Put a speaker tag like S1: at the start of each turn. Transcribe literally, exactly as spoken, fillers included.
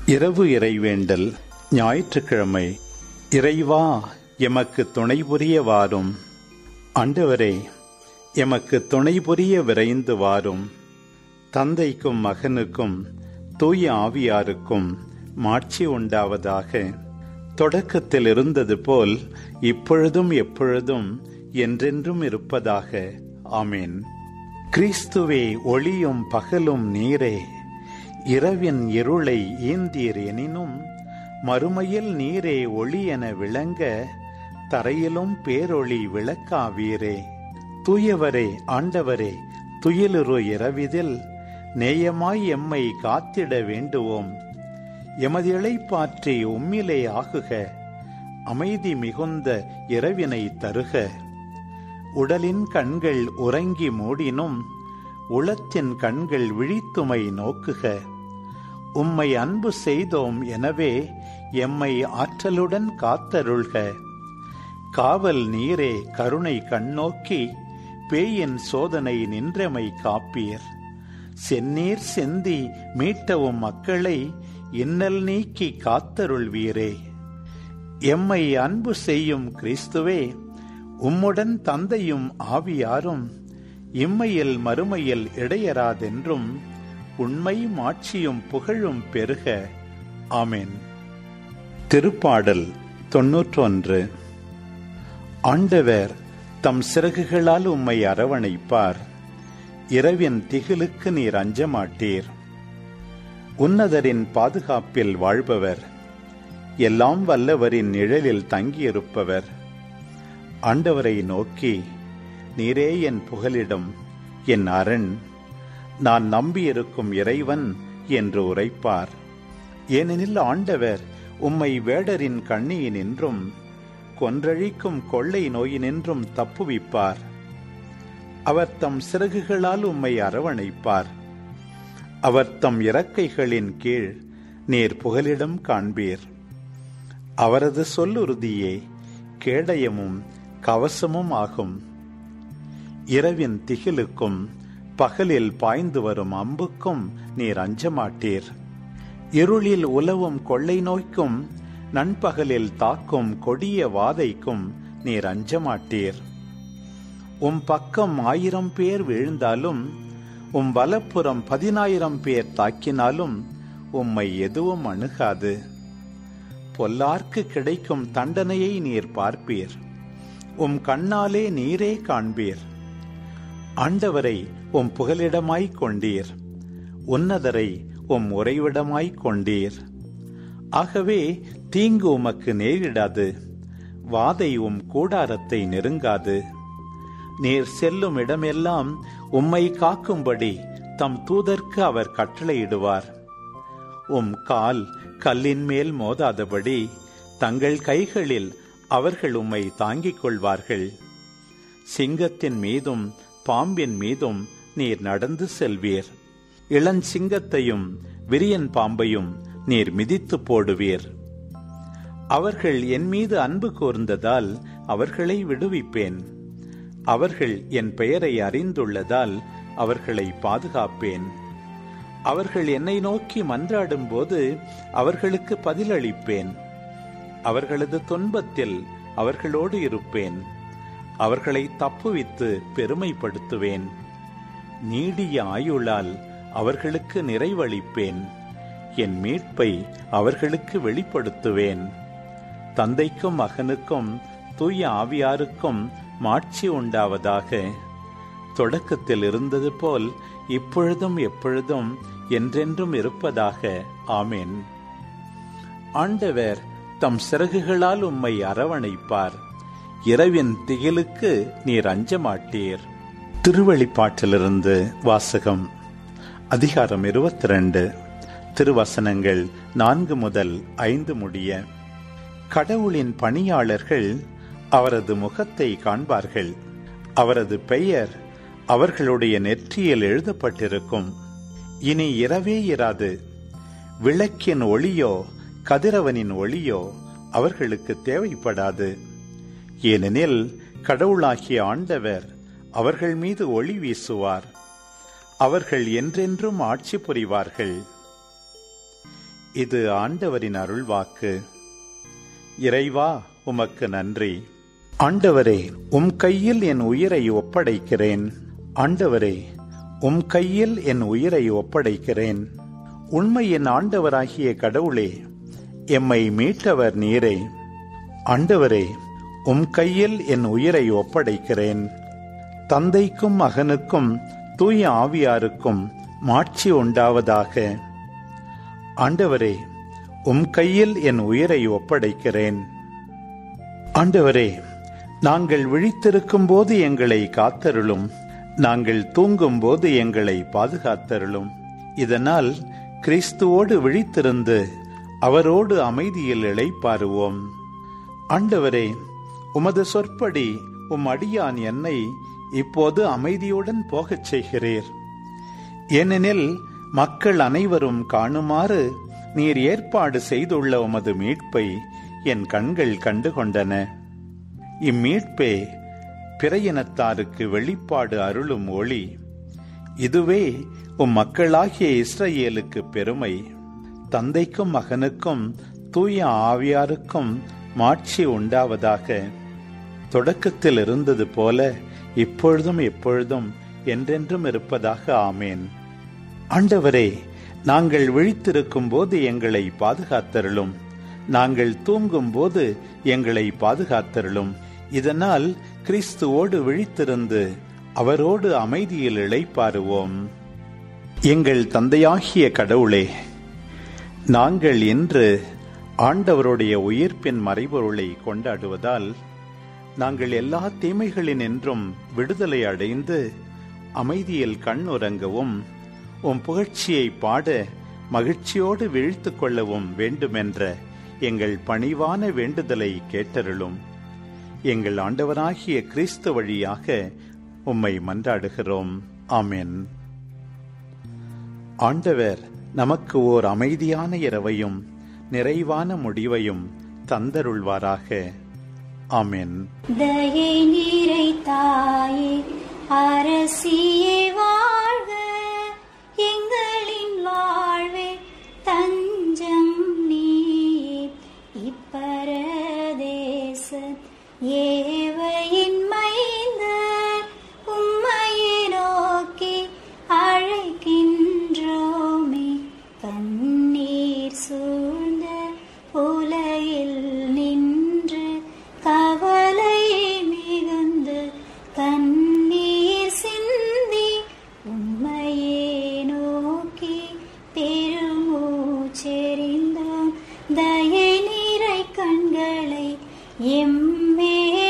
S1: இரவு இறைவேண்டல். ஞாயிற்றுக்கிழமை. இறைவா, எமக்கு துணை புரிய வாரும். ஆண்டவரே, எமக்கு துணை புரிய விரைந்து வாரும். தந்தைக்கும் மகனுக்கும் தூய ஆவியாருக்கும் மாட்சி உண்டாவதாக. தொடக்கத்தில் இருந்தது போல் இப்பொழுதும் எப்பொழுதும் என்றென்றும் இருப்பதாக. ஆமேன். கிறிஸ்துவே, ஒளியும் பகலும் நீரே, இரவின் இருளை ஈந்தீர் எனினும் மறுமையில் நீரே ஒளி என விளங்க தரையிலும் பேரொளி விளக்காவீரே. தூயவரே, ஆண்டவரே, துயிலுறு இரவிதில் நேயமாய் எம்மை காத்திட வேண்டுவோம். எமது இளைப்பாற்றி உம்மிலே ஆகுக, அமைதி மிகுந்த இரவினை தருக. உடலின் கண்கள் உறங்கி மூடினும் உளத்தின் கண்கள் விழித்துமை நோக்குக. உம்மை அன்பு செய்தோம், எனவே எம்மை ஆற்றலுடன் காத்தருள்க. காவல் நீரே, கருணை கண்ணோக்கி பேயின் சோதனை நின்றமை காப்பீர். செந்நீர் செந்தி மீட்டவும் மக்களை இன்னல் நீக்கி காத்தருள்வீரே. எம்மை அன்பு செய்யும் கிறிஸ்துவே, உம்முடன் தந்தையும் ஆவியாரும் இம்மையில் மறுமையில் இடையராதென்றும் உண்மை மாட்சியும் புகழும் பெருக. ஆமென். திருப்பாடல் தொன்னூற்றொன்று. ஆண்டவர் தம் சிறகுகளால் உம்மை அரவணைப்பார். இரவின் திகிலுக்கு நீர் அஞ்சமாட்டீர். உன்னதரின் பாதுகாப்பில் வாழ்பவர், எல்லாம் வல்லவரின் நிழலில் தங்கியிருப்பவர் ஆண்டவரை நோக்கி, நீரே என் புகலிடம், என் அரண், நான் நம்பியிருக்கும் இறைவன் என்று உரைப்பார். ஏனெனில் ஆண்டவர் உம்மை வேடரின் கண்ணியினின்றும் கொன்றழிக்கும் கொள்ளை நோயினின்றும் தப்புவிப்பார். அவர் தம் சிறகுகளால் உம்மை அரவணைப்பார். அவர் தம் இறக்கைகளின் கீழ் நீர் புகலிடம் காண்பீர். அவரது சொல்லுறுதியே கேடயமும் கவசமும் ஆகும். இரவின் திகிலுக்கும் பகலில் பாய்ந்து வரும் அம்புக்கும் நீர் அஞ்சமாட்டீர். இருளில் உலவும் கொள்ளை நோய்க்கும் நண்பகலில் தாக்கும் கொடிய வாதைக்கும் நீர் அஞ்சமாட்டீர். உம் பக்கம் ஆயிரம் பேர் வீழ்ந்தாலும், உம் வலப்புறம் பதினாயிரம் பேர் தாக்கினாலும் உம்மை எதுவும் அணுகாது. பொல்லார்க்கு கிடைக்கும் தண்டனையை நீர் பார்ப்பீர். உம் கண்ணாலே நீரே காண்பீர். ஆண்டவரை உம் புகலிடமாய்க் கொண்டீர். உன்னதரை உம் உறைவிடமாய்க் கொண்டீர். ஆகவே தீங்கு உமக்கு நேரிடாது, வாதை உம் கூடாரத்தை நெருங்காது. நீர் செல்லும் இடமெல்லாம் உம்மை காக்கும்படி தம் தூதர்க்கு அவர் கட்டளையிடுவார். உம் கால் கல்லின் மேல் மோதாதபடி தங்கள் கைகளில் அவர்கள் உம்மை தாங்கிக் கொள்வார்கள். சிங்கத்தின் மீதும் பாம்பின் மீதும் நீர் நடந்து செல்வீர். இளஞ்சிங்கத்தையும் விரியன் பாம்பையும் நீர் மிதித்து போடுவீர். அவர்கள் என் மீது அன்பு கூர்ந்ததால் அவர்களை விடுவிப்பேன். அவர்கள் என் பெயரை அறிந்துள்ளதால் அவர்களை பாதுகாப்பேன். அவர்கள் என்னை நோக்கி மன்றாடும் போது அவர்களுக்கு பதிலளிப்பேன். அவர்களது துன்பத்தில் அவர்களோடு இருப்பேன். அவர்களை தப்புவித்து பெருமைப்படுத்துவேன். நீடிய ஆயுளால் அவர்களுக்கு நிறைவளிப்பேன். என் மீட்பை அவர்களுக்கு வெளிப்படுத்துவேன். தந்தைக்கும் மகனுக்கும் தூய ஆவியாருக்கும் மாட்சி உண்டாவதாக. தொடக்கத்தில் இருந்தது போல் இப்பொழுதும் எப்பொழுதும் என்றென்றும் இருப்பதாக. ஆமென். ஆண்டவர் தம் சிறகுகளால் உம்மை அரவணைப்பார். இரவின் திகிலுக்கு நீர் அஞ்சமாட்டீர். திருவெளிப்பாட்டிலிருந்து வாசகம். அதிகாரம் இருபத்தி இரண்டு. திருவசனங்கள் நான்கு முதல் ஐந்து முடிய. கடவுளின் பணியாளர்கள் அவரது முகத்தை காண்பார்கள். அவரது பெயர் அவர்களுடைய நெற்றியில் எழுதப்பட்டிருக்கும். இனி இரவே இராது. விளக்கின் ஒளியோ கதிரவனின் ஒளியோ அவர்களுக்கு தேவைப்படாது. ஏனெனில் கடவுளாகிய ஆண்டவர் அவர்கள் மீது ஒளி வீசுவார். அவர்கள் என்றென்றும் ஆட்சி புரிவார்கள். இது ஆண்டவரின் அருள்வாக்கு. இறைவா, உமக்கு நன்றி. ஆண்டவரே, உம் கையில் என் உயிரை ஒப்படைக்கிறேன். ஆண்டவரே, உம் கையில் என் உயிரை ஒப்படைக்கிறேன். உண்மையின் ஆண்டவராகிய கடவுளே, எம்மை மீட்டவர் நீரே. ஆண்டவரே, உம் கையில் என் உயிரை ஒப்படைக்கிறேன். தந்தைக்கும் மகனுக்கும் தூய ஆவியாருக்கும் மாட்சி உண்டாவதாக. ஆண்டவரே, உம் கையில் என் உயிரை ஒப்படைக்கிறேன். ஆண்டவரே, நாங்கள் விழித்திருக்கும் போது எங்களை காத்தருளும். நாங்கள் தூங்கும் போது எங்களை பாதுகாத்தருளும். இதனால் கிறிஸ்துவோடு விழித்திருந்து அவரோடு அமைதியில் இளைப்பாறுவோம். ஆண்டவரே, உமது சொற்படி உம் அடியான் என்னை இப்போது அமைதியுடன் போகச் செய்கிறீர். ஏனெனில் மக்கள் அனைவரும் காணுமாறு நீர் ஏற்பாடு செய்துள்ள உமது மீட்பை என் கண்கள் கண்டுகொண்டன. இம்மீட்பே பிற இனத்தாருக்கு வெளிப்பாடு அருளும் ஒளி. இதுவே உம் மக்களாகிய இஸ்ரவேலுக்கு பெருமை. தந்தைக்கும் மகனுக்கும் தூய ஆவியாருக்கும் மாட்சி உண்டாவதாக. தொடக்கத்தில் இருந்தது போல இப்பொழுதும் எப்பொழுதும் என்றென்றும் இருப்பதாக. ஆமேன். ஆண்டவரே, நாங்கள் விழித்திருக்கும் போது எங்களை பாதுகாத்தருளும். நாங்கள் தூங்கும் போது எங்களை பாதுகாத்தருளும். இதனால் கிறிஸ்துவோடு விழித்திருந்து அவரோடு அமைதியில் இளைப்பாறுவோம். எங்கள் தந்தையாகிய கடவுளே, நாங்கள் இன்று ஆண்டவருடைய உயிர்ப்பின் மறைபொருளை கொண்டாடுவதால் நாங்கள் எல்லா தீமைகளினின்றும் விடுதலை அடைந்து அமைதியில் கண்ணுறங்கவும் உம் புகழ்ச்சியை பாட மகிழ்ச்சியோடு வீழ்த்து கொள்ளவும் வேண்டுமென்ற எங்கள் பணிவான வேண்டுதலை கேட்டருளும். எங்கள் ஆண்டவராகிய கிறிஸ்து வழியாக உம்மை மன்றாடுகிறோம். ஆமென். ஆண்டவர் நமக்கு ஓர் அமைதியான இரவையும் நிறைவான முடிவையும் தந்தருள்வாராக. ஆமென்.
S2: தயை நீரை தாயே, அரசியே வாழ்க, எங்களின் வாழ்வே தஞ்சம் நீயே. இப்பரதேச ஏவையின் மைந்தர் உம்மையை நோக்கி அழைக்கின்றோமே. கண்ணீர் சூழ்ந்த உலகில் நின்று கவலை மிகுந்து கண்ணீர் சிந்தி உம்மையே நோக்கி பெருமூச்செறிந்தோம். தயை நீரை கண்களை எம்மே